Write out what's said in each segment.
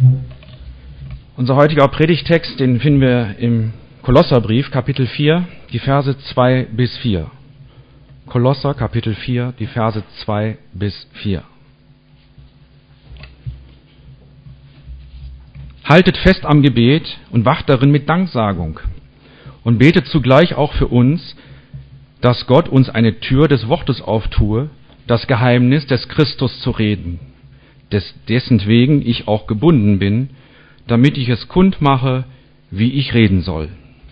Unser heutiger Predigttext, den finden wir im Kolosserbrief, Kapitel 4, die Verse 2 bis 4. Kolosser, Kapitel 4, die Verse 2 bis 4. Haltet fest am Gebet und wacht darin mit Danksagung und betet zugleich auch für uns, dass Gott uns eine Tür des Wortes auftue, das Geheimnis des Christus zu reden, dessen wegen ich auch gebunden bin, damit ich es kundmache, wie ich reden soll.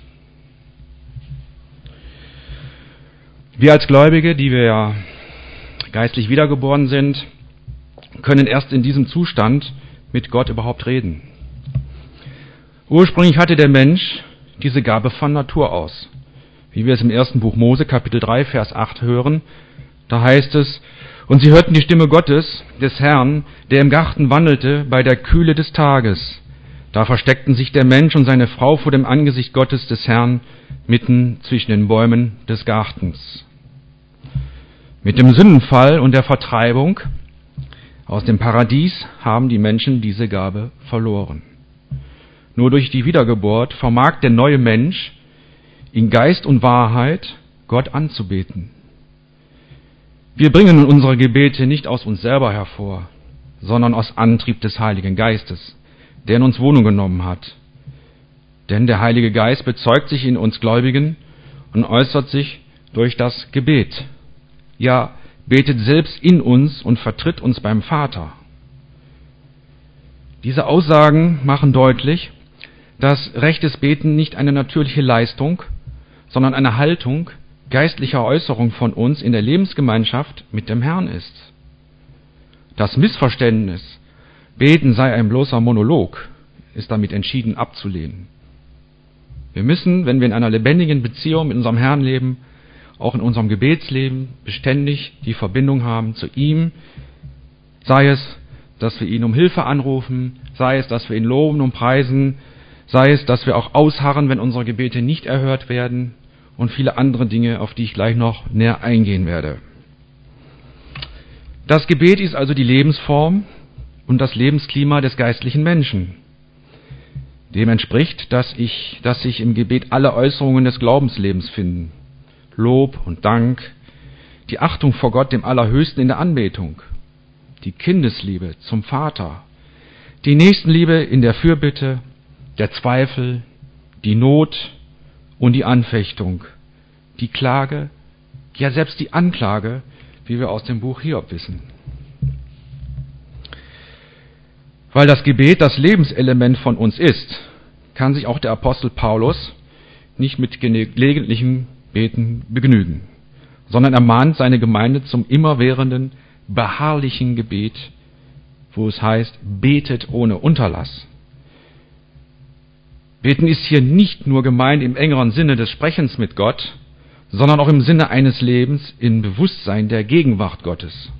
Wir als Gläubige, die wir ja geistlich wiedergeboren sind, können erst in diesem Zustand mit Gott überhaupt reden. Ursprünglich hatte der Mensch diese Gabe von Natur aus. Wie wir es im ersten Buch Mose, Kapitel 3, Vers 8 hören, da heißt es: Und sie hörten die Stimme Gottes, des Herrn, der im Garten wandelte bei der Kühle des Tages. Da versteckten sich der Mensch und seine Frau vor dem Angesicht Gottes des Herrn mitten zwischen den Bäumen des Gartens. Mit dem Sündenfall und der Vertreibung aus dem Paradies haben die Menschen diese Gabe verloren. Nur durch die Wiedergeburt vermag der neue Mensch in Geist und Wahrheit Gott anzubeten. Wir bringen unsere Gebete nicht aus uns selber hervor, sondern aus Antrieb des Heiligen Geistes, der in uns Wohnung genommen hat. Denn der Heilige Geist bezeugt sich in uns Gläubigen und äußert sich durch das Gebet. Ja, betet selbst in uns und vertritt uns beim Vater. Diese Aussagen machen deutlich, dass rechtes Beten nicht eine natürliche Leistung, sondern eine Haltung geistlicher Äußerung von uns in der Lebensgemeinschaft mit dem Herrn ist. Das Missverständnis, Beten sei ein bloßer Monolog, ist damit entschieden abzulehnen. Wir müssen, wenn wir in einer lebendigen Beziehung mit unserem Herrn leben, auch in unserem Gebetsleben beständig die Verbindung haben zu ihm, sei es, dass wir ihn um Hilfe anrufen, sei es, dass wir ihn loben und preisen, sei es, dass wir auch ausharren, wenn unsere Gebete nicht erhört werden, und viele andere Dinge, auf die ich gleich noch näher eingehen werde. Das Gebet ist also die Lebensform und das Lebensklima des geistlichen Menschen. Dem entspricht, dass sich im Gebet alle Äußerungen des Glaubenslebens finden. Lob und Dank, die Achtung vor Gott, dem Allerhöchsten, in der Anbetung, die Kindesliebe zum Vater, die Nächstenliebe in der Fürbitte, der Zweifel, die Not und die Anfechtung, die Klage, ja selbst die Anklage, wie wir aus dem Buch Hiob wissen. Weil das Gebet das Lebenselement von uns ist, kann sich auch der Apostel Paulus nicht mit gelegentlichem Beten begnügen, sondern er mahnt seine Gemeinde zum immerwährenden, beharrlichen Gebet, wo es heißt, betet ohne Unterlass. Beten ist hier nicht nur gemeint im engeren Sinne des Sprechens mit Gott, sondern auch im Sinne eines Lebens im Bewusstsein der Gegenwart Gottes.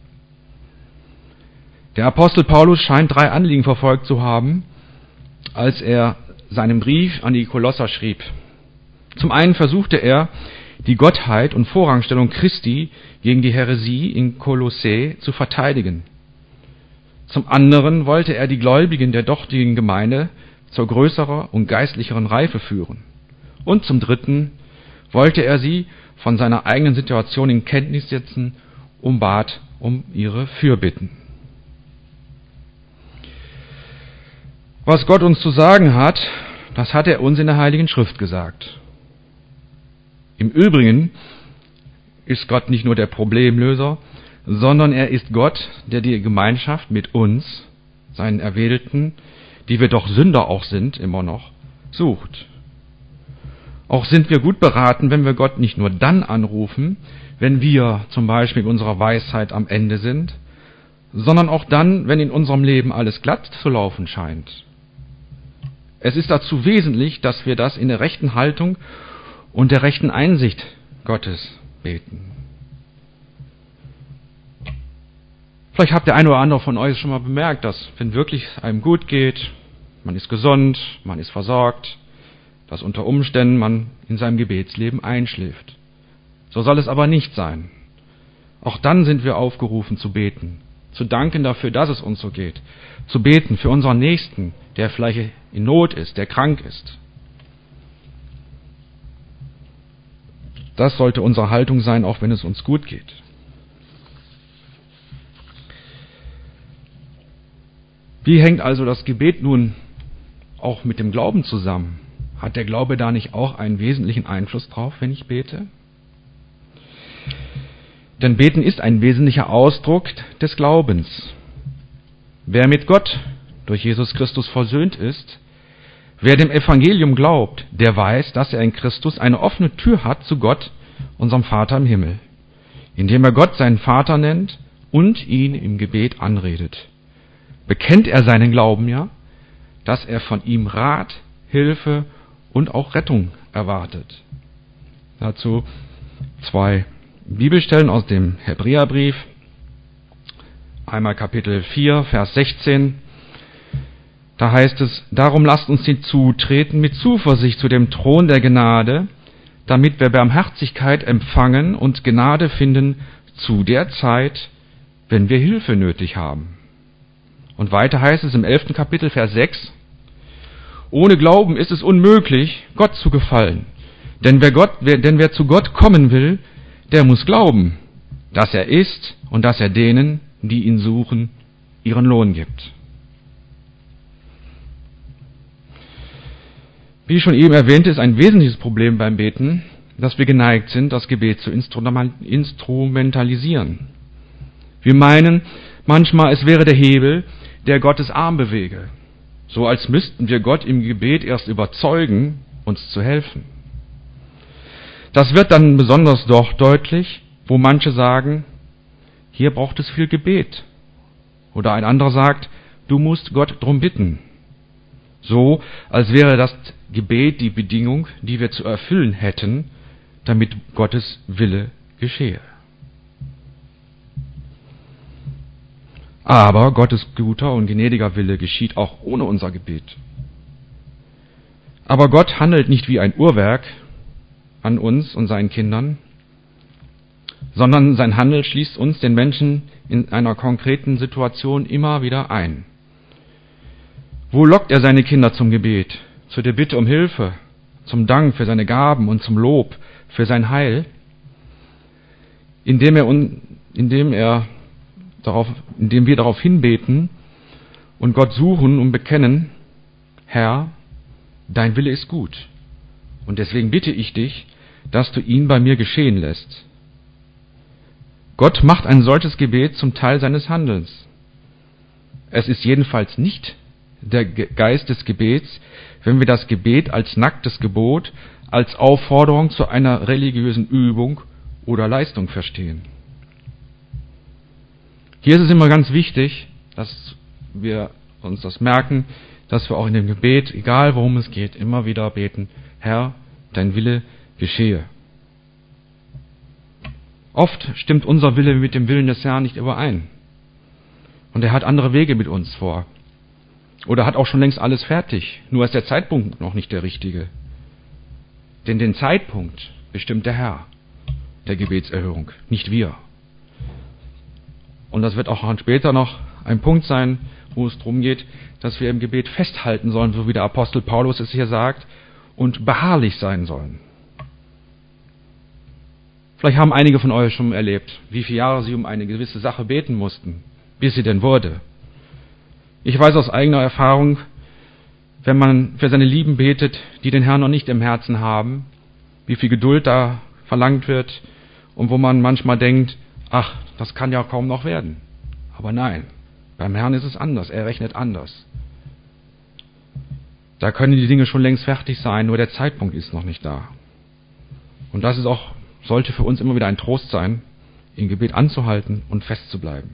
Der Apostel Paulus scheint 3 Anliegen verfolgt zu haben, als er seinen Brief an die Kolosser schrieb. Zum einen versuchte er, die Gottheit und Vorrangstellung Christi gegen die Häresie in Kolossä zu verteidigen. Zum anderen wollte er die Gläubigen der dortigen Gemeinde zur größerer und geistlicheren Reife führen. Und zum dritten wollte er sie von seiner eigenen Situation in Kenntnis setzen und bat um ihre Fürbitten. Was Gott uns zu sagen hat, das hat er uns in der Heiligen Schrift gesagt. Im Übrigen ist Gott nicht nur der Problemlöser, sondern er ist Gott, der die Gemeinschaft mit uns, seinen Erwählten, die wir doch Sünder auch sind, immer noch, sucht. Auch sind wir gut beraten, wenn wir Gott nicht nur dann anrufen, wenn wir zum Beispiel mit unserer Weisheit am Ende sind, sondern auch dann, wenn in unserem Leben alles glatt zu laufen scheint. Es ist dazu wesentlich, dass wir das in der rechten Haltung und der rechten Einsicht Gottes beten. Vielleicht habt der eine oder andere von euch schon mal bemerkt, dass wenn wirklich einem gut geht, man ist gesund, man ist versorgt, dass unter Umständen man in seinem Gebetsleben einschläft. So soll es aber nicht sein. Auch dann sind wir aufgerufen zu beten. zu danken dafür, dass es uns so geht, zu beten für unseren Nächsten, der vielleicht in Not ist, der krank ist. Das sollte unsere Haltung sein, auch wenn es uns gut geht. Wie hängt also das Gebet nun auch mit dem Glauben zusammen? Hat der Glaube da nicht auch einen wesentlichen Einfluss drauf, wenn ich bete? Denn Beten ist ein wesentlicher Ausdruck des Glaubens. Wer mit Gott durch Jesus Christus versöhnt ist, wer dem Evangelium glaubt, der weiß, dass er in Christus eine offene Tür hat zu Gott, unserem Vater im Himmel, indem er Gott seinen Vater nennt und ihn im Gebet anredet. Bekennt er seinen Glauben ja, dass er von ihm Rat, Hilfe und auch Rettung erwartet. Dazu 2 Bibelstellen aus dem Hebräerbrief. Einmal Kapitel 4, Vers 16. Da heißt es: Darum lasst uns hinzutreten mit Zuversicht zu dem Thron der Gnade, damit wir Barmherzigkeit empfangen und Gnade finden zu der Zeit, wenn wir Hilfe nötig haben. Und weiter heißt es im 11. Kapitel, Vers 6: Ohne Glauben ist es unmöglich, Gott zu gefallen. Denn wer zu Gott kommen will, der muss glauben, dass er ist und dass er denen, die ihn suchen, ihren Lohn gibt. Wie schon eben erwähnt, ist ein wesentliches Problem beim Beten, dass wir geneigt sind, das Gebet zu instrumentalisieren. Wir meinen manchmal, es wäre der Hebel, der Gottes Arm bewege, so als müssten wir Gott im Gebet erst überzeugen, uns zu helfen. Das wird dann besonders doch deutlich, wo manche sagen, hier braucht es viel Gebet. Oder ein anderer sagt, du musst Gott drum bitten. So, als wäre das Gebet die Bedingung, die wir zu erfüllen hätten, damit Gottes Wille geschehe. Aber Gottes guter und gnädiger Wille geschieht auch ohne unser Gebet. Aber Gott handelt nicht wie ein Uhrwerk an uns und seinen Kindern, sondern sein Handeln schließt uns, den Menschen, in einer konkreten Situation immer wieder ein. Wo lockt er seine Kinder zum Gebet, zu der Bitte um Hilfe, zum Dank für seine Gaben und zum Lob für sein Heil? Indem wir darauf hinbeten und Gott suchen und bekennen: Herr, dein Wille ist gut, und deswegen bitte ich dich, dass du ihn bei mir geschehen lässt. Gott macht ein solches Gebet zum Teil seines Handelns. Es ist jedenfalls nicht der Geist des Gebets, wenn wir das Gebet als nacktes Gebot, als Aufforderung zu einer religiösen Übung oder Leistung verstehen. Hier ist es immer ganz wichtig, dass wir uns das merken, dass wir auch in dem Gebet, egal worum es geht, immer wieder beten: Herr, dein Wille geschehe. Oft stimmt unser Wille mit dem Willen des Herrn nicht überein. Und er hat andere Wege mit uns vor. Oder hat auch schon längst alles fertig, nur ist der Zeitpunkt noch nicht der richtige. Denn den Zeitpunkt bestimmt der Herr der Gebetserhörung, nicht wir. Und das wird auch später noch ein Punkt sein, wo es darum geht, dass wir im Gebet festhalten sollen, so wie der Apostel Paulus es hier sagt, und beharrlich sein sollen. Vielleicht haben einige von euch schon erlebt, wie viele Jahre sie um eine gewisse Sache beten mussten, bis sie denn wurde. Ich weiß aus eigener Erfahrung, wenn man für seine Lieben betet, die den Herrn noch nicht im Herzen haben, wie viel Geduld da verlangt wird und wo man manchmal denkt, ach, das kann ja kaum noch werden. Aber nein, beim Herrn ist es anders, er rechnet anders. Da können die Dinge schon längst fertig sein, nur der Zeitpunkt ist noch nicht da. Und das ist auch, sollte für uns immer wieder ein Trost sein, im Gebet anzuhalten und festzubleiben.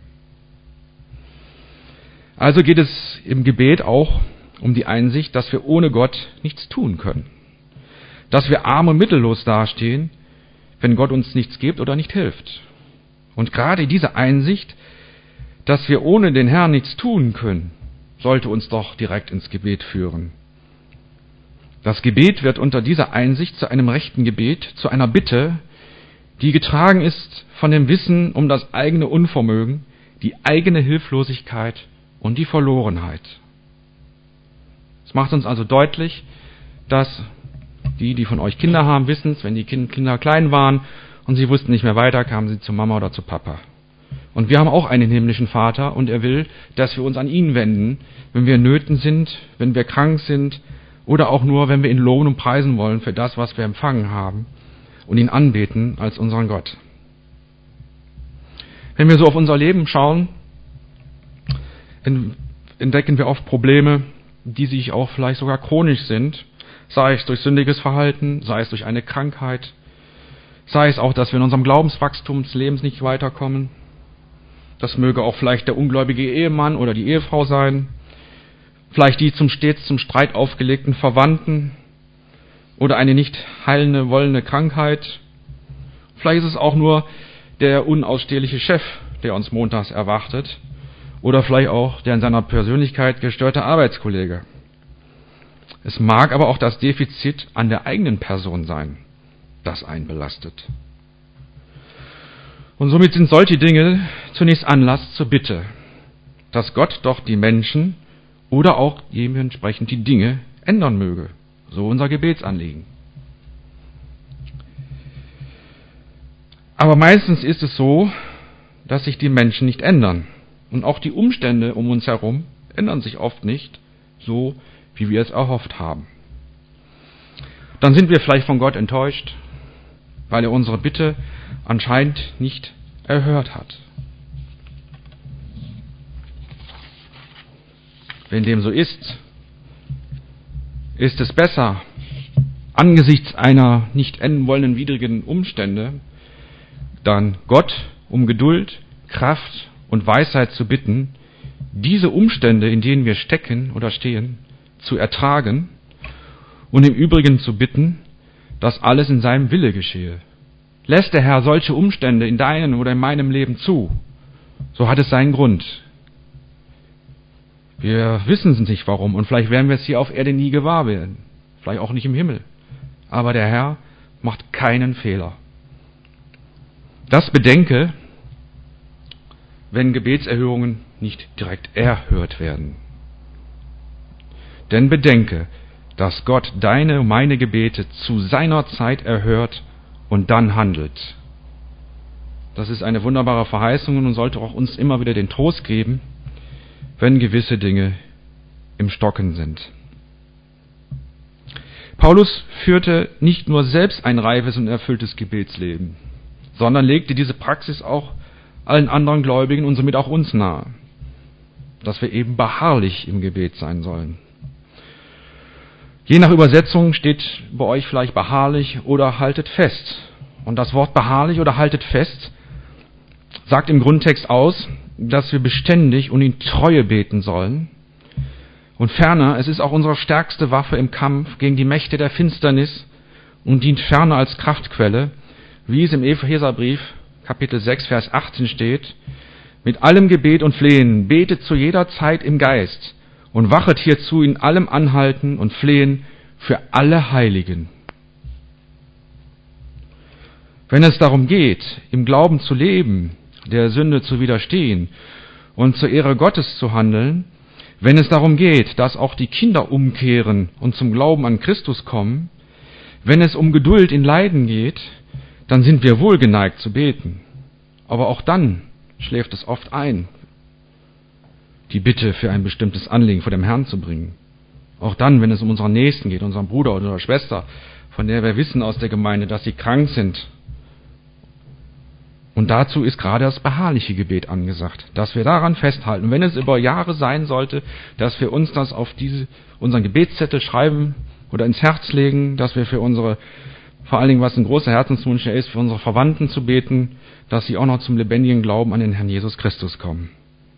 Also geht es im Gebet auch um die Einsicht, dass wir ohne Gott nichts tun können. Dass wir arm und mittellos dastehen, wenn Gott uns nichts gibt oder nicht hilft. Und gerade diese Einsicht, dass wir ohne den Herrn nichts tun können, sollte uns doch direkt ins Gebet führen. Das Gebet wird unter dieser Einsicht zu einem rechten Gebet, zu einer Bitte, die getragen ist von dem Wissen um das eigene Unvermögen, die eigene Hilflosigkeit und die Verlorenheit. Es macht uns also deutlich, dass die von euch Kinder haben, wissen es, wenn die Kinder klein waren und sie wussten nicht mehr weiter, kamen sie zu Mama oder zu Papa. Und wir haben auch einen himmlischen Vater und er will, dass wir uns an ihn wenden, wenn wir in Nöten sind, wenn wir krank sind oder auch nur, wenn wir ihn loben und preisen wollen für das, was wir empfangen haben und ihn anbeten als unseren Gott. Wenn wir so auf unser Leben schauen, entdecken wir oft Probleme, die sich auch vielleicht sogar chronisch sind, sei es durch sündiges Verhalten, sei es durch eine Krankheit, sei es auch, dass wir in unserem Glaubenswachstum des Lebens nicht weiterkommen. Das möge auch vielleicht der ungläubige Ehemann oder die Ehefrau sein, vielleicht die stets zum Streit aufgelegten Verwandten oder eine nicht heilende, wollende Krankheit. Vielleicht ist es auch nur der unausstehliche Chef, der uns montags erwartet, oder vielleicht auch der in seiner Persönlichkeit gestörte Arbeitskollege. Es mag aber auch das Defizit an der eigenen Person sein, das einen belastet. Und somit sind solche Dinge zunächst Anlass zur Bitte, dass Gott doch die Menschen oder auch dementsprechend die Dinge ändern möge. So unser Gebetsanliegen. Aber meistens ist es so, dass sich die Menschen nicht ändern. Und auch die Umstände um uns herum ändern sich oft nicht so, wie wir es erhofft haben. Dann sind wir vielleicht von Gott enttäuscht, weil er unsere Bitte anscheinend nicht erhört hat. Wenn dem so ist, ist es besser, angesichts einer nicht enden wollenden widrigen Umstände, dann Gott um Geduld, Kraft und Weisheit zu bitten, diese Umstände, in denen wir stecken oder stehen, zu ertragen und im Übrigen zu bitten, dass alles in seinem Wille geschehe. Lässt der Herr solche Umstände in deinem oder in meinem Leben zu, so hat es seinen Grund. Wir wissen es nicht warum und vielleicht werden wir es hier auf Erde nie gewahr werden, vielleicht auch nicht im Himmel. Aber der Herr macht keinen Fehler. Das bedenke, wenn Gebetserhörungen nicht direkt erhört werden. Denn bedenke, dass Gott deine und meine Gebete zu seiner Zeit erhört und dann handelt. Das ist eine wunderbare Verheißung und sollte auch uns immer wieder den Trost geben, wenn gewisse Dinge im Stocken sind. Paulus führte nicht nur selbst ein reifes und erfülltes Gebetsleben, sondern legte diese Praxis auch allen anderen Gläubigen und somit auch uns nahe, dass wir eben beharrlich im Gebet sein sollen. Je nach Übersetzung steht bei euch vielleicht beharrlich oder haltet fest. Und das Wort beharrlich oder haltet fest sagt im Grundtext aus, dass wir beständig und in Treue beten sollen. Und ferner, es ist auch unsere stärkste Waffe im Kampf gegen die Mächte der Finsternis und dient ferner als Kraftquelle, wie es im Epheserbrief Kapitel 6, Vers 18 steht, mit allem Gebet und Flehen betet zu jeder Zeit im Geist und wachet hierzu in allem Anhalten und Flehen für alle Heiligen. Wenn es darum geht, im Glauben zu leben, der Sünde zu widerstehen und zur Ehre Gottes zu handeln, wenn es darum geht, dass auch die Kinder umkehren und zum Glauben an Christus kommen, wenn es um Geduld in Leiden geht, dann sind wir wohl geneigt zu beten. Aber auch dann schläft es oft ein, die Bitte für ein bestimmtes Anliegen vor dem Herrn zu bringen. Auch dann, wenn es um unseren Nächsten geht, unseren Bruder oder unsere Schwester, von der wir wissen aus der Gemeinde, dass sie krank sind. Und dazu ist gerade das beharrliche Gebet angesagt, dass wir daran festhalten. Wenn es über Jahre sein sollte, dass wir uns das auf unseren Gebetszettel schreiben oder ins Herz legen, dass wir für unsere, vor allen Dingen was ein großer Herzenswunsch ist, für unsere Verwandten zu beten, dass sie auch noch zum lebendigen Glauben an den Herrn Jesus Christus kommen.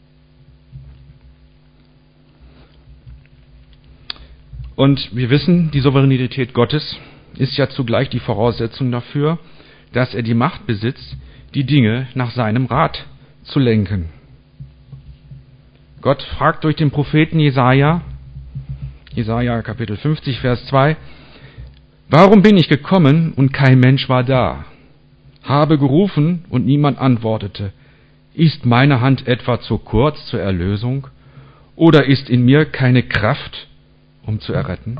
Und wir wissen, die Souveränität Gottes ist ja zugleich die Voraussetzung dafür, dass er die Macht besitzt, die Dinge nach seinem Rat zu lenken. Gott fragt durch den Propheten Jesaja Kapitel 50, Vers 2, warum bin ich gekommen und kein Mensch war da? Habe gerufen und niemand antwortete. Ist meine Hand etwa zu kurz zur Erlösung? Oder ist in mir keine Kraft, um zu erretten?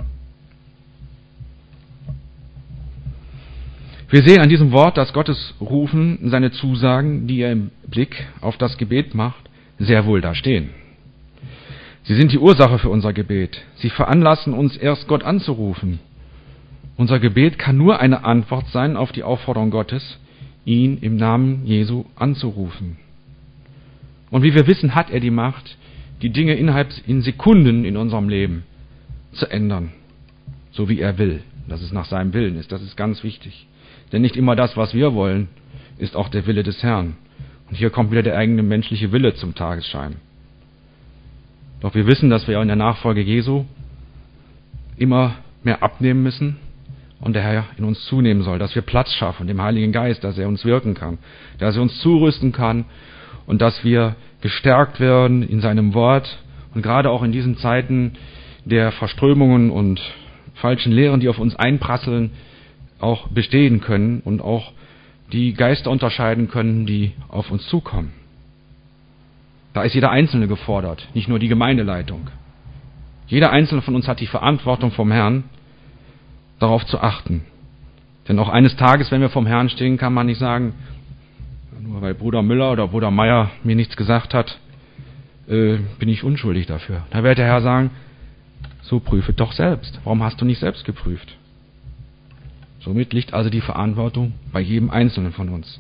Wir sehen an diesem Wort, dass Gottes Rufen, seine Zusagen, die er im Blick auf das Gebet macht, sehr wohl da stehen. Sie sind die Ursache für unser Gebet. Sie veranlassen uns erst, Gott anzurufen. Unser Gebet kann nur eine Antwort sein auf die Aufforderung Gottes, ihn im Namen Jesu anzurufen. Und wie wir wissen, hat er die Macht, die Dinge in Sekunden in unserem Leben zu ändern, so wie er will, dass es nach seinem Willen ist. Das ist ganz wichtig. Denn nicht immer das, was wir wollen, ist auch der Wille des Herrn. Und hier kommt wieder der eigene menschliche Wille zum Tagesschein. Doch wir wissen, dass wir in der Nachfolge Jesu immer mehr abnehmen müssen und der Herr in uns zunehmen soll, dass wir Platz schaffen, dem Heiligen Geist, dass er uns wirken kann, dass er uns zurüsten kann und dass wir gestärkt werden in seinem Wort und gerade auch in diesen Zeiten der Verströmungen und falschen Lehren, die auf uns einprasseln, auch bestehen können und auch die Geister unterscheiden können, die auf uns zukommen. Da ist jeder Einzelne gefordert, nicht nur die Gemeindeleitung. Jeder Einzelne von uns hat die Verantwortung vom Herrn, darauf zu achten. Denn auch eines Tages, wenn wir vom Herrn stehen, kann man nicht sagen, nur weil Bruder Müller oder Bruder Meier mir nichts gesagt hat, bin ich unschuldig dafür. Da wird der Herr sagen, so prüfe doch selbst. Warum hast du nicht selbst geprüft? Somit liegt also die Verantwortung bei jedem Einzelnen von uns.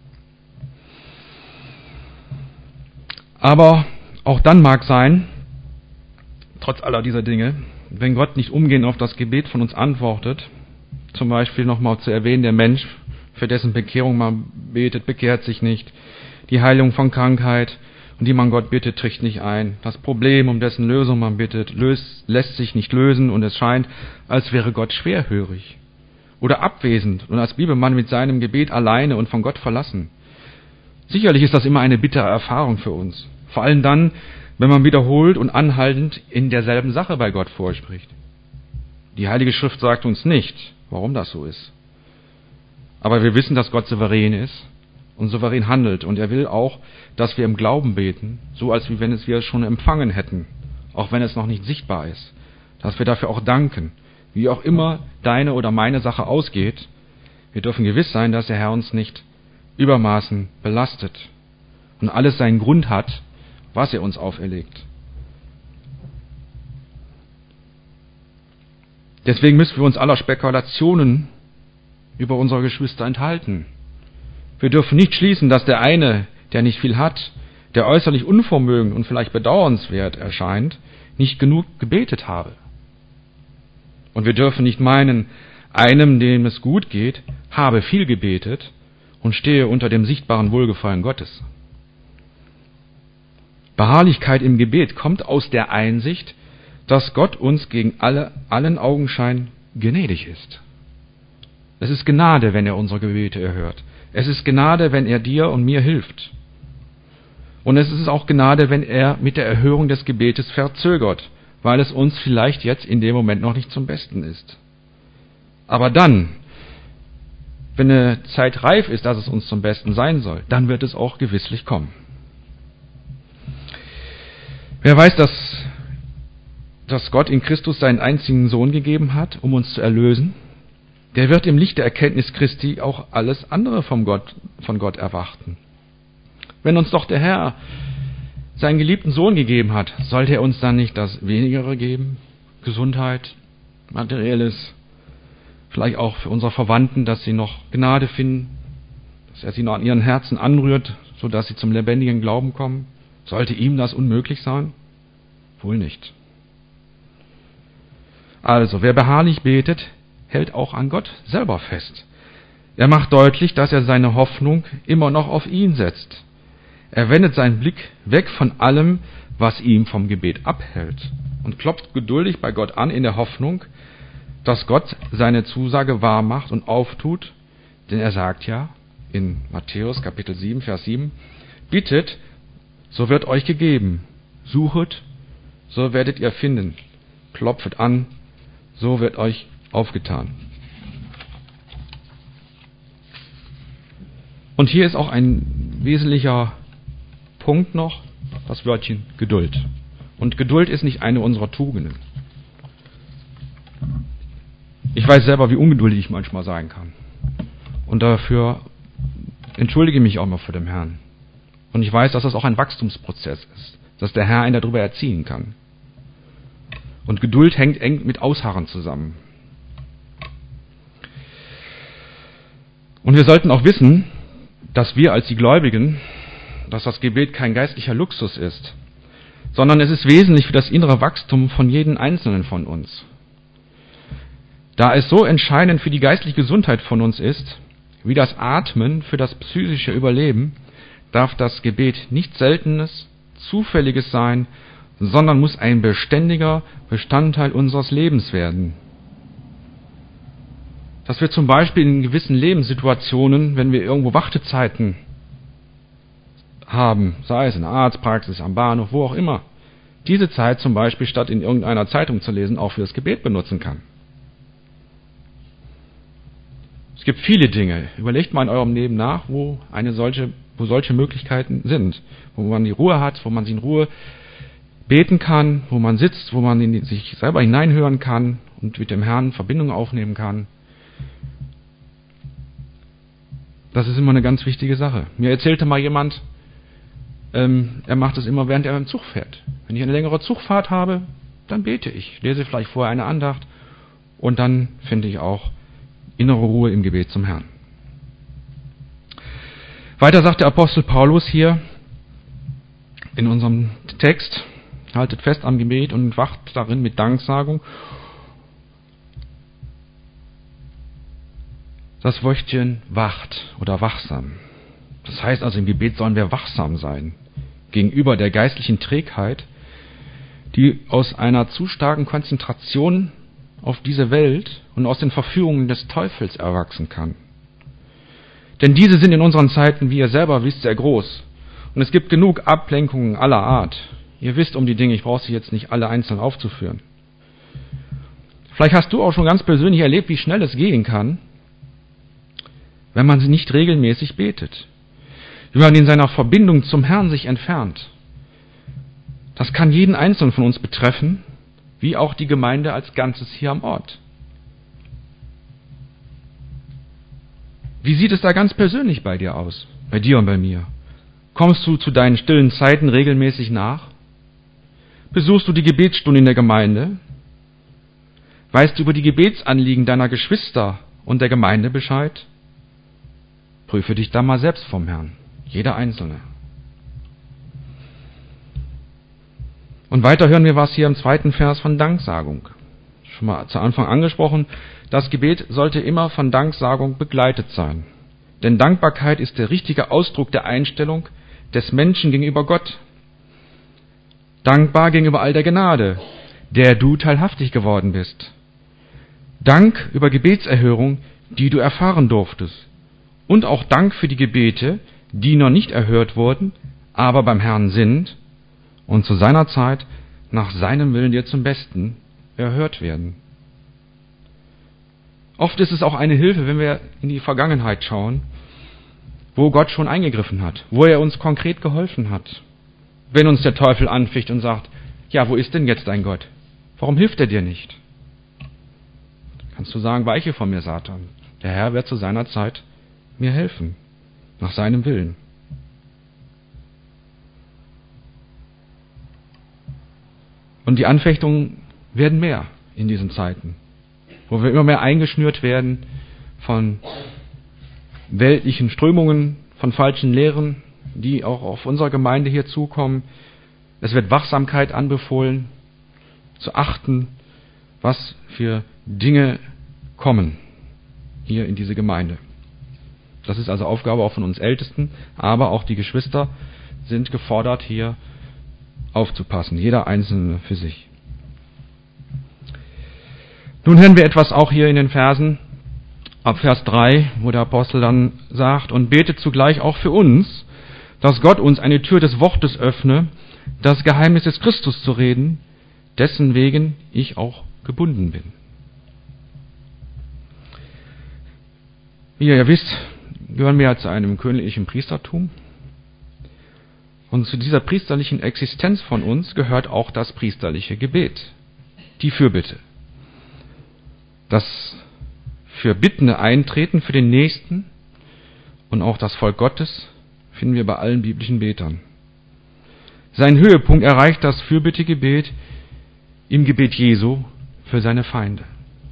Aber auch dann mag sein, trotz aller dieser Dinge, wenn Gott nicht umgehend auf das Gebet von uns antwortet, zum Beispiel nochmal zu erwähnen, der Mensch, für dessen Bekehrung man betet, bekehrt sich nicht, die Heilung von Krankheit, um die man Gott bittet, tritt nicht ein, das Problem, um dessen Lösung man bittet, lässt sich nicht lösen und es scheint, als wäre Gott schwerhörig oder abwesend und als bliebe man mit seinem Gebet alleine und von Gott verlassen. Sicherlich ist das immer eine bittere Erfahrung für uns. Vor allem dann, wenn man wiederholt und anhaltend in derselben Sache bei Gott vorspricht. Die Heilige Schrift sagt uns nicht, warum das so ist. Aber wir wissen, dass Gott souverän ist und souverän handelt. Und er will auch, dass wir im Glauben beten, so als wenn wir es schon empfangen hätten, auch wenn es noch nicht sichtbar ist. Dass wir dafür auch danken. Wie auch immer deine oder meine Sache ausgeht, wir dürfen gewiss sein, dass der Herr uns nicht übermaßen belastet und alles seinen Grund hat, was er uns auferlegt. Deswegen müssen wir uns aller Spekulationen über unsere Geschwister enthalten. Wir dürfen nicht schließen, dass der eine, der nicht viel hat, der äußerlich unvermögend und vielleicht bedauernswert erscheint, nicht genug gebetet habe. Und wir dürfen nicht meinen, einem, dem es gut geht, habe viel gebetet und stehe unter dem sichtbaren Wohlgefallen Gottes. Beharrlichkeit im Gebet kommt aus der Einsicht, dass Gott uns gegen allen Augenschein gnädig ist. Es ist Gnade, wenn er unsere Gebete erhört. Es ist Gnade, wenn er dir und mir hilft. Und es ist auch Gnade, wenn er mit der Erhörung des Gebetes verzögert, weil es uns vielleicht jetzt in dem Moment noch nicht zum Besten ist. Aber dann, wenn eine Zeit reif ist, dass es uns zum Besten sein soll, dann wird es auch gewisslich kommen. Wer weiß, dass Gott in Christus seinen einzigen Sohn gegeben hat, um uns zu erlösen, der wird im Licht der Erkenntnis Christi auch alles andere von Gott erwarten. Wenn uns doch der Herr seinen geliebten Sohn gegeben hat, sollte er uns dann nicht das Wenigere geben? Gesundheit, Materielles, vielleicht auch für unsere Verwandten, dass sie noch Gnade finden, dass er sie noch an ihren Herzen anrührt, sodass sie zum lebendigen Glauben kommen. Sollte ihm das unmöglich sein? Wohl nicht. Also, wer beharrlich betet, hält auch an Gott selber fest. Er macht deutlich, dass er seine Hoffnung immer noch auf ihn setzt. Er wendet seinen Blick weg von allem, was ihm vom Gebet abhält und klopft geduldig bei Gott an in der Hoffnung, dass Gott seine Zusage wahr macht und auftut, denn er sagt ja in Matthäus Kapitel 7, Vers 7, bittet, so wird euch gegeben, suchet, so werdet ihr finden, klopfet an, so wird euch aufgetan. Und hier ist auch ein wesentlicher Punkt noch das Wörtchen Geduld. Und Geduld ist nicht eine unserer Tugenden. Ich weiß selber, wie ungeduldig ich manchmal sein kann. Und dafür entschuldige mich auch mal vor dem Herrn. Und ich weiß, dass das auch ein Wachstumsprozess ist, dass der Herr einen darüber erziehen kann. Und Geduld hängt eng mit Ausharren zusammen. Und wir sollten auch wissen, dass wir als die Gläubigen, dass das Gebet kein geistlicher Luxus ist, sondern es ist wesentlich für das innere Wachstum von jedem Einzelnen von uns. Da es so entscheidend für die geistliche Gesundheit von uns ist, wie das Atmen für das psychische Überleben, darf das Gebet nichts Seltenes, Zufälliges sein, sondern muss ein beständiger Bestandteil unseres Lebens werden. Dass wir zum Beispiel in gewissen Lebenssituationen, wenn wir irgendwo Wartezeiten haben, sei es in der Arztpraxis, am Bahnhof, wo auch immer, diese Zeit zum Beispiel statt in irgendeiner Zeitung zu lesen, auch für das Gebet benutzen kann. Es gibt viele Dinge. Überlegt mal in eurem Leben nach, wo solche Möglichkeiten sind, wo man die Ruhe hat, wo man sich in Ruhe beten kann, wo man sitzt, wo man sich selber hineinhören kann und mit dem Herrn Verbindung aufnehmen kann. Das ist immer eine ganz wichtige Sache. Mir erzählte mal jemand, er macht es immer, während er im Zug fährt. Wenn ich eine längere Zugfahrt habe, dann bete ich, lese vielleicht vorher eine Andacht und dann finde ich auch innere Ruhe im Gebet zum Herrn. Weiter sagt der Apostel Paulus hier in unserem Text, haltet fest am Gebet und wacht darin mit Danksagung. Das Wörtchen wacht oder wachsam. Das heißt also, im Gebet sollen wir wachsam sein gegenüber der geistlichen Trägheit, die aus einer zu starken Konzentration auf diese Welt und aus den Verführungen des Teufels erwachsen kann. Denn diese sind in unseren Zeiten, wie ihr selber wisst, sehr groß. Und es gibt genug Ablenkungen aller Art. Ihr wisst um die Dinge, ich brauche sie jetzt nicht alle einzeln aufzuführen. Vielleicht hast du auch schon ganz persönlich erlebt, wie schnell es gehen kann, wenn man sie nicht regelmäßig betet. Wie man in seiner Verbindung zum Herrn sich entfernt. Das kann jeden Einzelnen von uns betreffen, wie auch die Gemeinde als Ganzes hier am Ort. Wie sieht es da ganz persönlich bei dir aus? Bei dir und bei mir? Kommst du zu deinen stillen Zeiten regelmäßig nach? Besuchst du die Gebetsstunde in der Gemeinde? Weißt du über die Gebetsanliegen deiner Geschwister und der Gemeinde Bescheid? Prüfe dich da mal selbst vom Herrn, jeder Einzelne. Und weiter hören wir was hier im 2. Vers von Danksagung. Schon mal zu Anfang angesprochen, das Gebet sollte immer von Danksagung begleitet sein. Denn Dankbarkeit ist der richtige Ausdruck der Einstellung des Menschen gegenüber Gott. Dankbar gegenüber all der Gnade, der du teilhaftig geworden bist. Dank über Gebetserhörung, die du erfahren durftest. Und auch Dank für die Gebete, die noch nicht erhört wurden, aber beim Herrn sind und zu seiner Zeit nach seinem Willen dir zum Besten erhört werden. Oft ist es auch eine Hilfe, wenn wir in die Vergangenheit schauen, wo Gott schon eingegriffen hat, wo er uns konkret geholfen hat. Wenn uns der Teufel anficht und sagt, ja, wo ist denn jetzt dein Gott? Warum hilft er dir nicht? Kannst du sagen, weiche von mir, Satan. Der Herr wird zu seiner Zeit mir helfen, nach seinem Willen. Und die Anfechtungen werden mehr in diesen Zeiten, wo wir immer mehr eingeschnürt werden von weltlichen Strömungen, von falschen Lehren, die auch auf unsere Gemeinde hier zukommen. Es wird Wachsamkeit anbefohlen, zu achten, was für Dinge kommen hier in diese Gemeinde. Das ist also Aufgabe auch von uns Ältesten, aber auch die Geschwister sind gefordert, hier aufzupassen, jeder Einzelne für sich. Nun hören wir etwas auch hier in den Versen, ab Vers 3, wo der Apostel dann sagt, und betet zugleich auch für uns, dass Gott uns eine Tür des Wortes öffne, das Geheimnis des Christus zu reden, dessen wegen ich auch gebunden bin. Wie ihr ja wisst, gehören wir zu einem königlichen Priestertum. Und zu dieser priesterlichen Existenz von uns gehört auch das priesterliche Gebet, die Fürbitte. Das fürbittende Eintreten für den Nächsten und auch das Volk Gottes finden wir bei allen biblischen Betern. Seinen Höhepunkt erreicht das Fürbittegebet im Gebet Jesu für seine Feinde.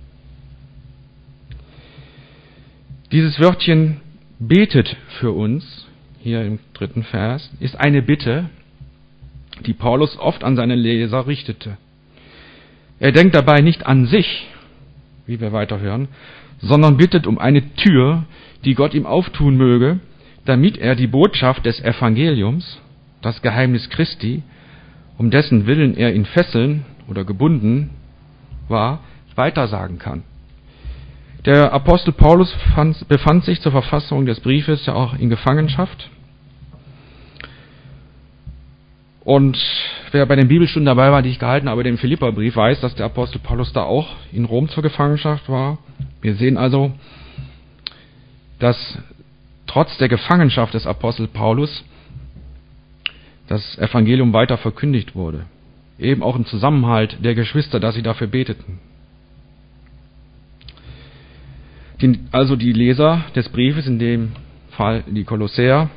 Dieses Wörtchen betet für uns, hier im 3. Vers, ist eine Bitte, die Paulus oft an seine Leser richtete. Er denkt dabei nicht an sich, wie wir weiter hören, sondern bittet um eine Tür, die Gott ihm auftun möge, damit er die Botschaft des Evangeliums, das Geheimnis Christi, um dessen Willen er in Fesseln oder gebunden war, weitersagen kann. Der Apostel Paulus befand sich zur Verfassung des Briefes ja auch in Gefangenschaft. Und wer bei den Bibelstunden dabei war, die ich gehalten habe, dem Philipperbrief, weiß, dass der Apostel Paulus da auch in Rom zur Gefangenschaft war. Wir sehen also, dass trotz der Gefangenschaft des Apostel Paulus das Evangelium weiter verkündigt wurde. Eben auch im Zusammenhalt der Geschwister, dass sie dafür beteten. Also die Leser des Briefes, in dem Fall die Kolossäer,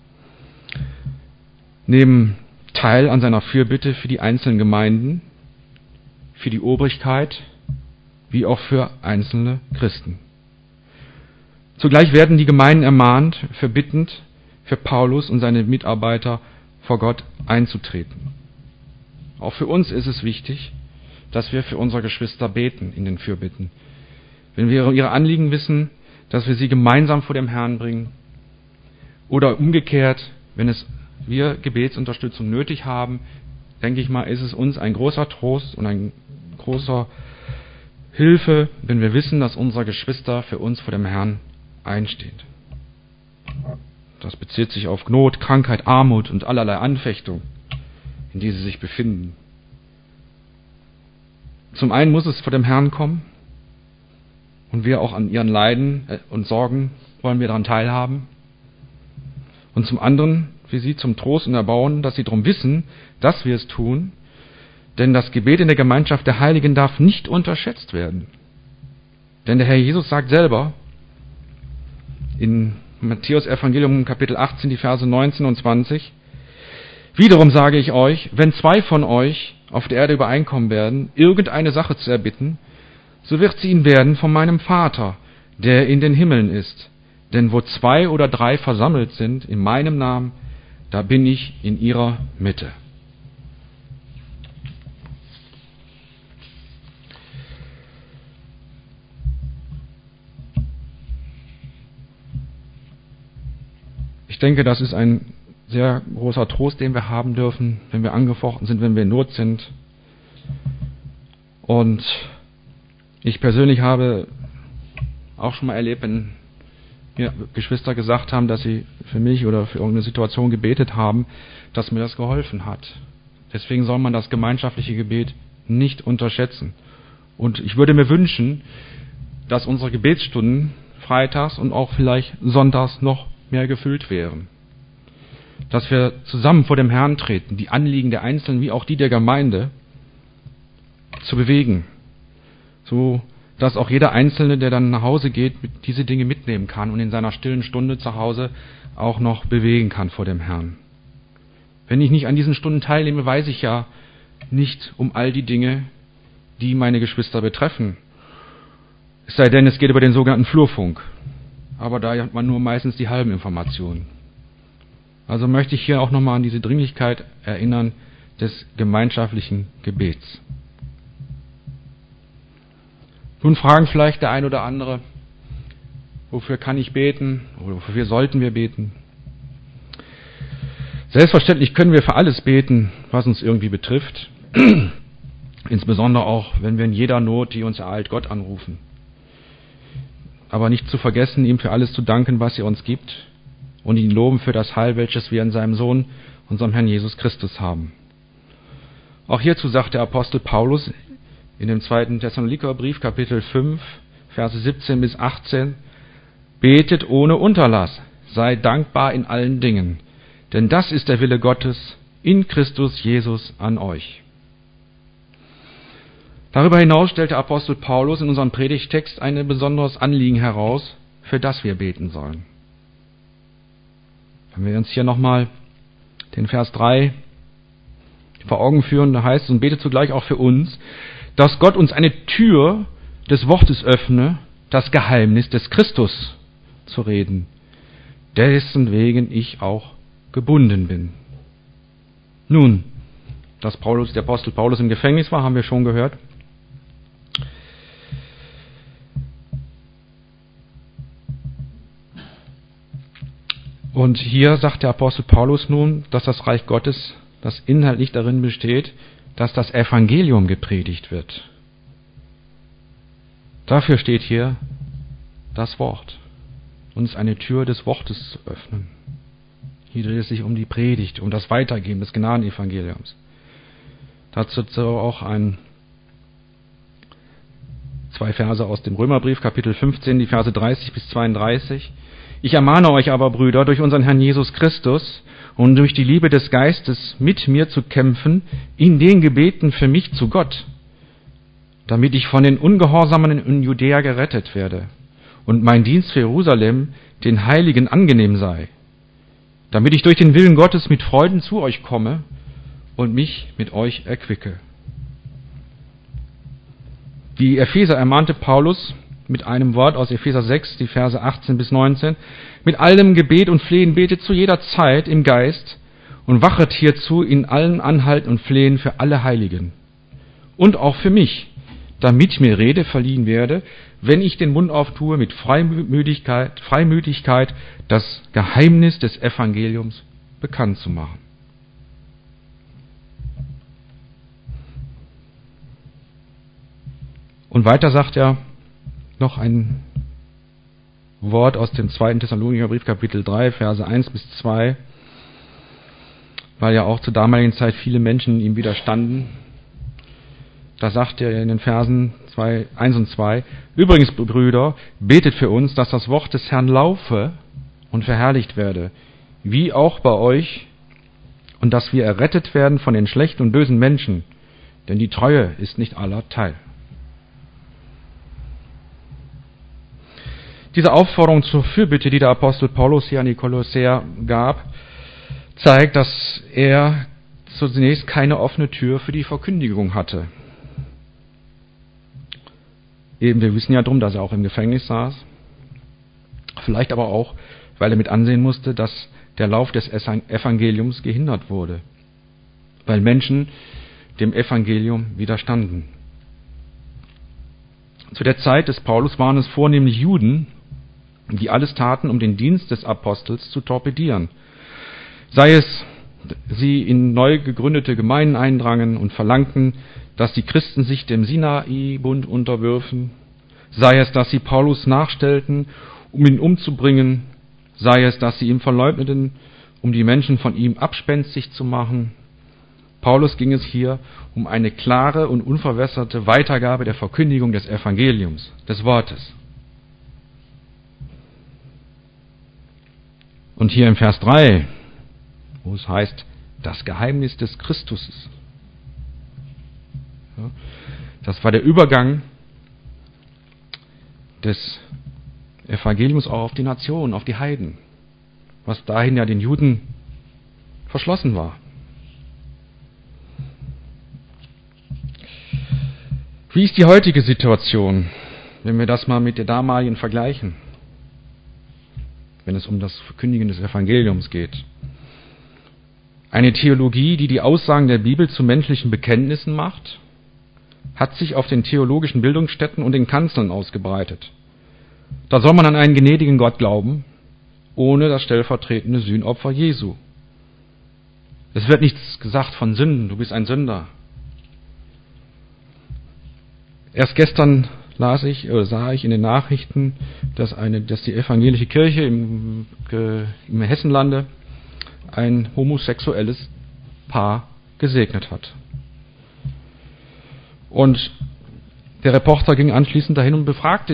nehmen teil an seiner Fürbitte für die einzelnen Gemeinden, für die Obrigkeit, wie auch für einzelne Christen. Zugleich werden die Gemeinden ermahnt, verbittend für Paulus und seine Mitarbeiter vor Gott einzutreten. Auch für uns ist es wichtig, dass wir für unsere Geschwister beten in den Fürbitten. Wenn wir ihre Anliegen wissen, dass wir sie gemeinsam vor dem Herrn bringen. Oder umgekehrt, wenn wir Gebetsunterstützung nötig haben, denke ich mal, ist es uns ein großer Trost und ein großer Hilfe, wenn wir wissen, dass unsere Geschwister für uns vor dem Herrn einstehen. Das bezieht sich auf Not, Krankheit, Armut und allerlei Anfechtung, in die sie sich befinden. Zum einen muss es vor dem Herrn kommen und wir auch an ihren Leiden und Sorgen wollen wir daran teilhaben. Und zum anderen für sie zum Trost und Erbauen, dass sie darum wissen, dass wir es tun, denn das Gebet in der Gemeinschaft der Heiligen darf nicht unterschätzt werden. Denn der Herr Jesus sagt selber in Matthäus Evangelium Kapitel 18, die Verse 19 und 20, wiederum sage ich euch, wenn 2 von euch auf der Erde übereinkommen werden, irgendeine Sache zu erbitten, so wird sie ihnen werden von meinem Vater, der in den Himmeln ist. Denn wo 2 oder 3 versammelt sind in meinem Namen, da bin ich in ihrer Mitte. Ich denke, das ist ein sehr großer Trost, den wir haben dürfen, wenn wir angefochten sind, wenn wir in Not sind. Und ich persönlich habe auch schon mal erlebt, wenn mir Geschwister gesagt haben, dass sie für mich oder für irgendeine Situation gebetet haben, dass mir das geholfen hat. Deswegen soll man das gemeinschaftliche Gebet nicht unterschätzen. Und ich würde mir wünschen, dass unsere Gebetsstunden freitags und auch vielleicht sonntags noch mehr gefüllt wären. Dass wir zusammen vor dem Herrn treten, die Anliegen der Einzelnen wie auch die der Gemeinde zu bewegen, so dass auch jeder Einzelne, der dann nach Hause geht, diese Dinge mitnehmen kann und in seiner stillen Stunde zu Hause auch noch bewegen kann vor dem Herrn. Wenn ich nicht an diesen Stunden teilnehme, weiß ich ja nicht um all die Dinge, die meine Geschwister betreffen. Es sei denn, es geht über den sogenannten Flurfunk. Aber da hat man nur meistens die halben Informationen. Also möchte ich hier auch nochmal an diese Dringlichkeit erinnern des gemeinschaftlichen Gebets. Nun fragen vielleicht der ein oder andere, wofür kann ich beten oder wofür sollten wir beten? Selbstverständlich können wir für alles beten, was uns irgendwie betrifft. Insbesondere auch, wenn wir in jeder Not, die uns ereilt, Gott anrufen. Aber nicht zu vergessen, ihm für alles zu danken, was er uns gibt und ihn loben für das Heil, welches wir in seinem Sohn, unserem Herrn Jesus Christus haben. Auch hierzu sagt der Apostel Paulus in dem 2. Thessalonikerbrief, Kapitel 5, Verse 17 bis 18, betet ohne Unterlass, sei dankbar in allen Dingen, denn das ist der Wille Gottes in Christus Jesus an euch. Darüber hinaus stellt der Apostel Paulus in unserem Predigtext ein besonderes Anliegen heraus, für das wir beten sollen. Wenn wir uns hier nochmal den Vers 3 vor Augen führen, da heißt es, und betet zugleich auch für uns, dass Gott uns eine Tür des Wortes öffne, das Geheimnis des Christus zu reden, dessen wegen ich auch gebunden bin. Nun, dass der Apostel Paulus im Gefängnis war, haben wir schon gehört. Und hier sagt der Apostel Paulus nun, dass das Reich Gottes, das inhaltlich darin besteht, dass das Evangelium gepredigt wird. Dafür steht hier das Wort, uns eine Tür des Wortes zu öffnen. Hier dreht es sich um die Predigt, um das Weitergeben des Gnadenevangeliums. Dazu auch zwei Verse aus dem Römerbrief, Kapitel 15, die Verse 30 bis 32. Ich ermahne euch aber, Brüder, durch unseren Herrn Jesus Christus und durch die Liebe des Geistes mit mir zu kämpfen, in den Gebeten für mich zu Gott, damit ich von den Ungehorsamen in Judäa gerettet werde und mein Dienst für Jerusalem den Heiligen angenehm sei, damit ich durch den Willen Gottes mit Freuden zu euch komme und mich mit euch erquicke. Die Epheser ermahnte Paulus mit einem Wort aus Epheser 6, die Verse 18 bis 19, mit allem Gebet und Flehen betet zu jeder Zeit im Geist und wachet hierzu in allen Anhalten und Flehen für alle Heiligen und auch für mich, damit mir Rede verliehen werde, wenn ich den Mund auftue, mit Freimütigkeit das Geheimnis des Evangeliums bekannt zu machen. Und weiter sagt er noch ein Wort aus dem 2. Thessalonicher Brief, Kapitel 3, Verse 1 bis 2, weil ja auch zur damaligen Zeit viele Menschen ihm widerstanden. Da sagt er in den Versen 1 und 2, übrigens, Brüder, betet für uns, dass das Wort des Herrn laufe und verherrlicht werde, wie auch bei euch, und dass wir errettet werden von den schlechten und bösen Menschen, denn die Treue ist nicht aller Teil. Diese Aufforderung zur Fürbitte, die der Apostel Paulus hier an die Kolossäer gab, zeigt, dass er zunächst keine offene Tür für die Verkündigung hatte. Eben, wir wissen ja drum, dass er auch im Gefängnis saß. Vielleicht aber auch, weil er mit ansehen musste, dass der Lauf des Evangeliums gehindert wurde, weil Menschen dem Evangelium widerstanden. Zu der Zeit des Paulus waren es vornehmlich Juden, die alles taten, um den Dienst des Apostels zu torpedieren. Sei es, sie in neu gegründete Gemeinden eindrangen und verlangten, dass die Christen sich dem Sinai-Bund unterwürfen, sei es, dass sie Paulus nachstellten, um ihn umzubringen, sei es, dass sie ihn verleugneten, um die Menschen von ihm abspenstig zu machen. Paulus ging es hier um eine klare und unverwässerte Weitergabe der Verkündigung des Evangeliums, des Wortes. Und hier im Vers 3, wo es heißt, das Geheimnis des Christus. Ja, das war der Übergang des Evangeliums auch auf die Nationen, auf die Heiden, was dahin ja den Juden verschlossen war. Wie ist die heutige Situation, wenn wir das mal mit der damaligen vergleichen, wenn es um das Verkündigen des Evangeliums geht? Eine Theologie, die die Aussagen der Bibel zu menschlichen Bekenntnissen macht, hat sich auf den theologischen Bildungsstätten und den Kanzeln ausgebreitet. Da soll man an einen gnädigen Gott glauben, ohne das stellvertretende Sühnopfer Jesu. Es wird nichts gesagt von Sünden, du bist ein Sünder. Erst gestern sah ich in den Nachrichten, dass die evangelische Kirche im Hessenlande ein homosexuelles Paar gesegnet hat. Und der Reporter ging anschließend dahin und befragte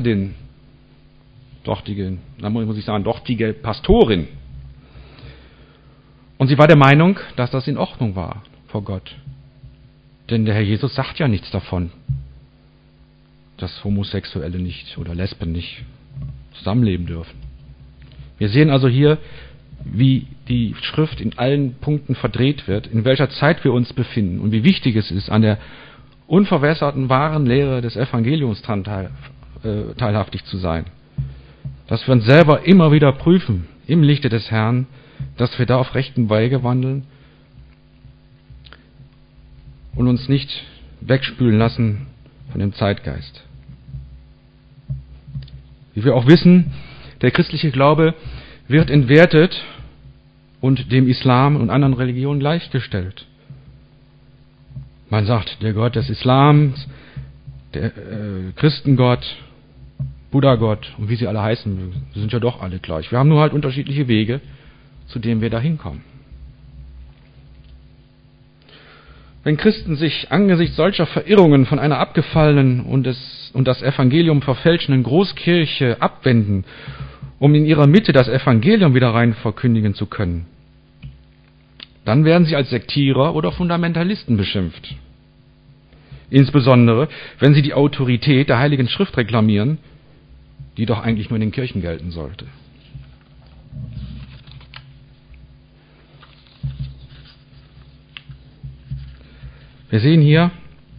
dortige Pastorin. Und sie war der Meinung, dass das in Ordnung war vor Gott. Denn der Herr Jesus sagt ja nichts davon, dass Homosexuelle nicht oder Lesben nicht zusammenleben dürfen. Wir sehen also hier, wie die Schrift in allen Punkten verdreht wird, in welcher Zeit wir uns befinden und wie wichtig es ist, an der unverwässerten, wahren Lehre des Evangeliums teilhaftig zu sein. Dass wir uns selber immer wieder prüfen, im Lichte des Herrn, dass wir da auf rechtem Wege wandeln und uns nicht wegspülen lassen von dem Zeitgeist. Wie wir auch wissen, der christliche Glaube wird entwertet und dem Islam und anderen Religionen gleichgestellt. Man sagt, der Gott des Islams, der Christengott, Buddha-Gott und wie sie alle heißen mögen, sie sind ja doch alle gleich. Wir haben nur halt unterschiedliche Wege, zu denen wir da hinkommen. Wenn Christen sich angesichts solcher Verirrungen von einer abgefallenen und das Evangelium verfälschenden Großkirche abwenden, um in ihrer Mitte das Evangelium wieder rein verkündigen zu können, dann werden sie als Sektierer oder Fundamentalisten beschimpft. Insbesondere, wenn sie die Autorität der Heiligen Schrift reklamieren, die doch eigentlich nur in den Kirchen gelten sollte. Wir sehen hier,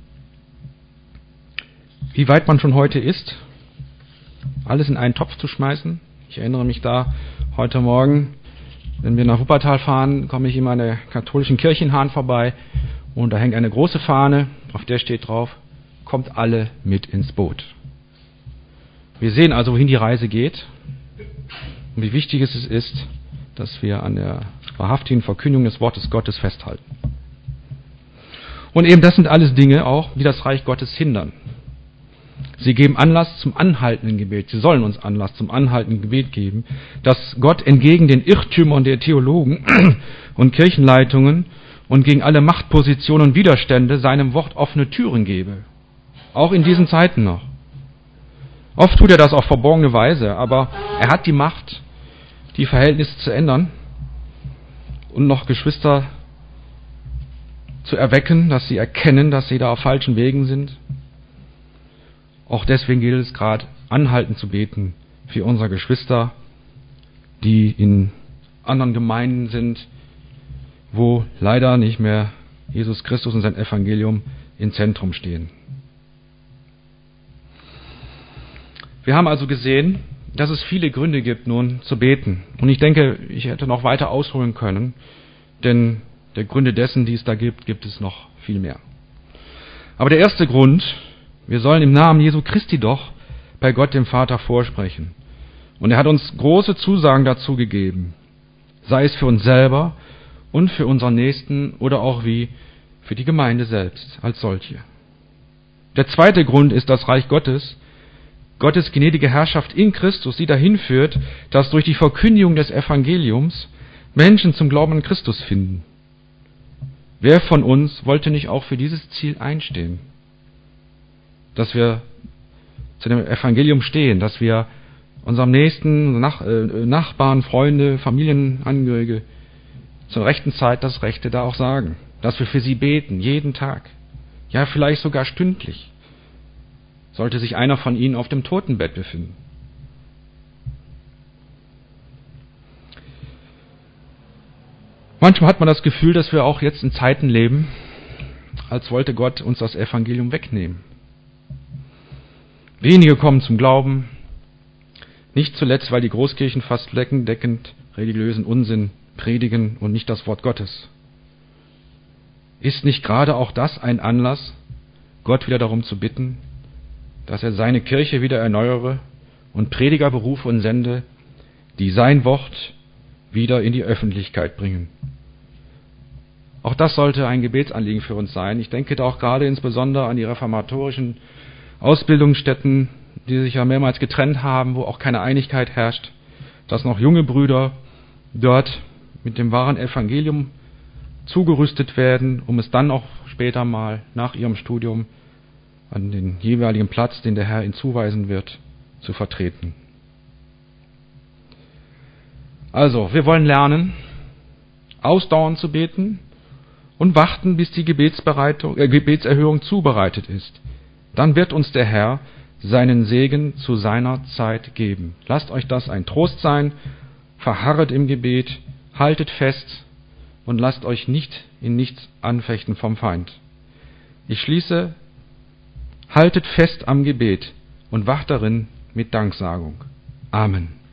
wie weit man schon heute ist, alles in einen Topf zu schmeißen. Ich erinnere mich da heute Morgen, wenn wir nach Wuppertal fahren, komme ich in einer katholischen Kirche in Hahn vorbei und da hängt eine große Fahne, auf der steht drauf, kommt alle mit ins Boot. Wir sehen also, wohin die Reise geht und wie wichtig es ist, dass wir an der wahrhaftigen Verkündigung des Wortes Gottes festhalten. Und eben das sind alles Dinge auch, die das Reich Gottes hindern. Sie geben Anlass zum anhaltenden Gebet. Sie sollen uns Anlass zum anhaltenden Gebet geben, dass Gott entgegen den Irrtümern der Theologen und Kirchenleitungen und gegen alle Machtpositionen und Widerstände seinem Wort offene Türen gebe. Auch in diesen Zeiten noch. Oft tut er das auf verborgene Weise, aber er hat die Macht, die Verhältnisse zu ändern und noch Geschwister zu erwecken, dass sie erkennen, dass sie da auf falschen Wegen sind. Auch deswegen gilt es gerade, anhaltend zu beten für unsere Geschwister, die in anderen Gemeinden sind, wo leider nicht mehr Jesus Christus und sein Evangelium im Zentrum stehen. Wir haben also gesehen, dass es viele Gründe gibt, nun zu beten. Und ich denke, ich hätte noch weiter ausholen können, denn der Gründe dessen, die es da gibt, gibt es noch viel mehr. Aber der erste Grund, wir sollen im Namen Jesu Christi doch bei Gott dem Vater vorsprechen. Und er hat uns große Zusagen dazu gegeben, sei es für uns selber und für unseren Nächsten oder auch wie für die Gemeinde selbst als solche. Der zweite Grund ist das Reich Gottes, Gottes gnädige Herrschaft in Christus, die dahin führt, dass durch die Verkündigung des Evangeliums Menschen zum Glauben an Christus finden. Wer von uns wollte nicht auch für dieses Ziel einstehen? Dass wir zu dem Evangelium stehen, dass wir unserem Nächsten, Nachbarn, Freunde, Familienangehörige zur rechten Zeit das Rechte da auch sagen. Dass wir für sie beten, jeden Tag. Ja, vielleicht sogar stündlich. Sollte sich einer von ihnen auf dem Totenbett befinden. Manchmal hat man das Gefühl, dass wir auch jetzt in Zeiten leben, als wollte Gott uns das Evangelium wegnehmen. Wenige kommen zum Glauben, nicht zuletzt, weil die Großkirchen fast fleckendeckend religiösen Unsinn predigen und nicht das Wort Gottes. Ist nicht gerade auch das ein Anlass, Gott wieder darum zu bitten, dass er seine Kirche wieder erneuere und Prediger berufe und sende, die sein Wort wieder in die Öffentlichkeit bringen. Auch das sollte ein Gebetsanliegen für uns sein. Ich denke da auch gerade insbesondere an die reformatorischen Ausbildungsstätten, die sich ja mehrmals getrennt haben, wo auch keine Einigkeit herrscht, dass noch junge Brüder dort mit dem wahren Evangelium zugerüstet werden, um es dann auch später mal nach ihrem Studium an den jeweiligen Platz, den der Herr ihnen zuweisen wird, zu vertreten. Also, wir wollen lernen, ausdauernd zu beten und warten, bis die Gebetserhörung zubereitet ist. Dann wird uns der Herr seinen Segen zu seiner Zeit geben. Lasst euch das ein Trost sein, verharret im Gebet, haltet fest und lasst euch nicht in nichts anfechten vom Feind. Ich schließe: Haltet fest am Gebet und wacht darin mit Danksagung. Amen.